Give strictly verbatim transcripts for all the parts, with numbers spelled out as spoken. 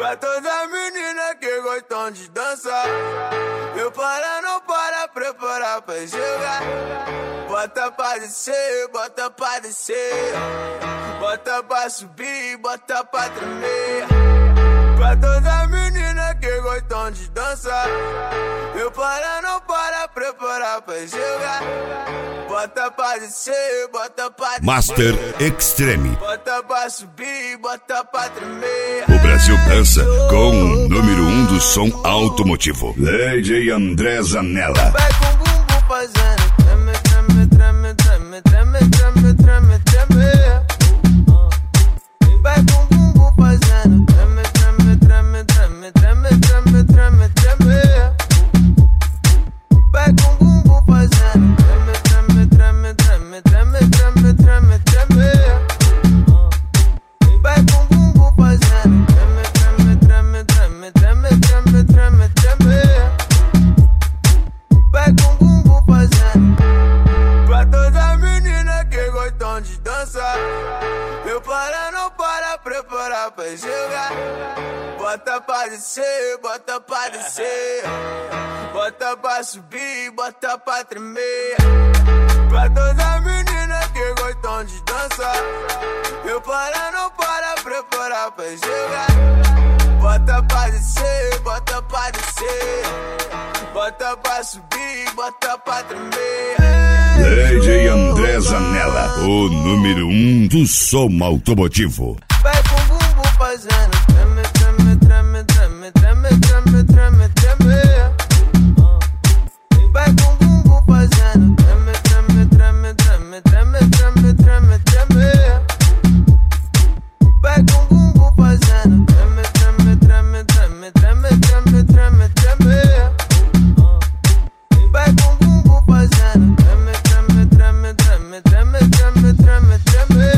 Pra todas as meninas que gostam de dançar, eu para, não para, preparar pra jogar. Bota pra descer, bota pra descer, bota pra subir, bota pra tremer. Pra todas as meninas que gostam de dançar, eu para, não para, preparar pra jogar. Bota pra descer, bota pra descer, Master Extreme. bota pra subir, bota pra tremer. O Brasil dança com o número um do som automotivo, D J André Zanella. Vai com o bumbum fazendo treme, treme, treme, treme, treme, treme, treme, treme. Vai com o bumbum fazendo treme, treme, treme, treme, treme, treme, treme, treme. Vai com o bumbum fazendo treme, treme, treme, treme, treme, treme, treme, treme. Vai com o bumbum fazendo treme, treme, treme, treme, treme, treme, treme, treme. Vai com o bumbum fazendo. Pra todas as meninas que gostam de dançar, eu para, não para, preparar pra jogar. Bota pra descer, bota pra descer, bota pra subir, bota pra tremer. Pra todas as meninas que gostam de dançar, eu para, não para, preparar pra jogar. Bota pra descer, bota pra descer, bota pra subir, bota pra tremer. D J André Zanella, o número um do som automotivo. Vai com o bumbum fazendo treme, treme, treme, treme, treme, treme, treme, treme. Vai com o bumbum fazendo treme, treme, treme, treme, treme, treme, treme, treme. Vai com o bumbum fazendo treme, treme, treme, treme, treme, treme, treme, treme. Vai com o bumbum fazendo treme, treme, treme, treme, treme, treme, treme, treme.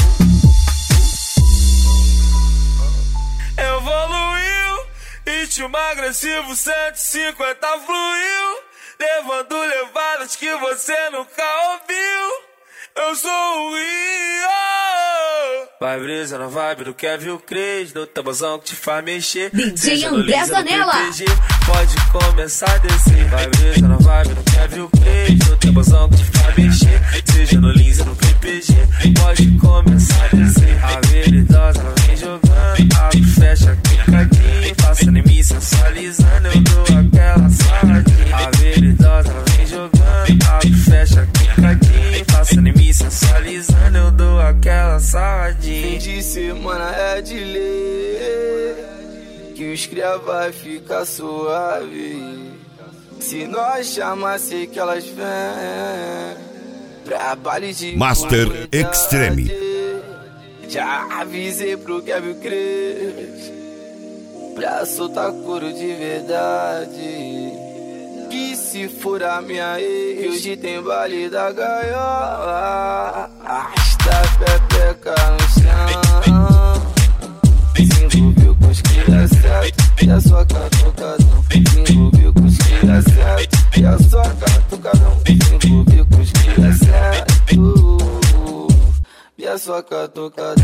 Evoluiu, ritmo agressivo cento e cinquenta fluiu, levando levadas que você nunca ouviu. Eu sou o Rio. Vai brisa na vibe do Kevin Cres, no tabuzão que te faz mexer. D J André Zanella. Pode começar a descer. Vai brisa na vibe do Kevin Cres, no tabuzão que te faz mexer. Seja no Lins ou no P P G, pode começar a descer. A veridosa ela vem jogando, abre, fecha, quicadinho, passando em mim, sensualizando, eu dou aquela sarradinha. A veridosa ela vem jogando, abre, fecha, quicadinho, passando em mim, sensualizando, eu dou aquela sarradinha. Fim de semana é de lei, que os cria vai ficar suave. Se nós chamar, sei que elas vêm pra baile de Master qualidade. Extreme. Já avisei pro Kevin Cres pra soltar couro de verdade, que se for a minha ex, hoje tem baile da gaiola. Arrasta a pepeca no chão, se envolveu com os cria certo, e a sua catucadão. Se envolveu com os cria certo, e a sua catucadão. Se envolveu com os cria certo, e a sua catucadão.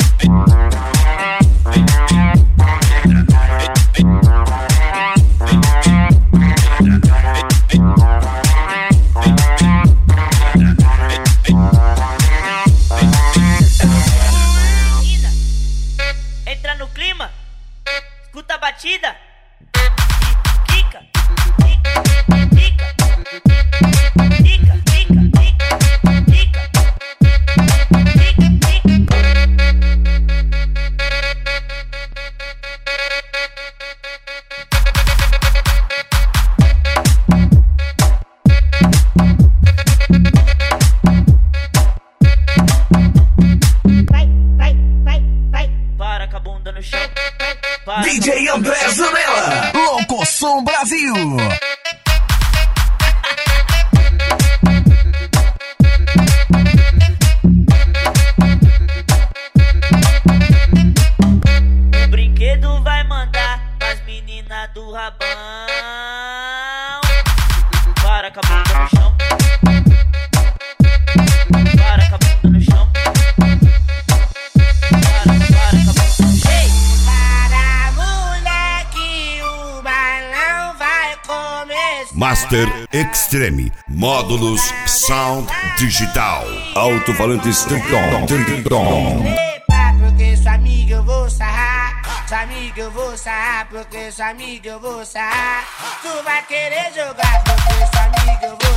Entra no clima, escuta a batida. Quica, quica, quica, quica, quica, quica, quica, vai, vai, vai, vai. Para com a bunda no chão. Para D J André Zanella, Louco Som Brasil. O brinquedo vai mandar pras meninas do rabão. Para com a bunda no chão. Para com a bunda no chão. Para, para com a bunda no chão. Ei! Para, Master Extreme. Módulos Sound Digital. Alto-falantes Triton. Triton. Epa, porque sua amiga eu vou sarrar. Sua amiga eu vou sarrar, porque sua amiga eu vou sarrar. Tu vai querer jogar, porque sua amiga eu vou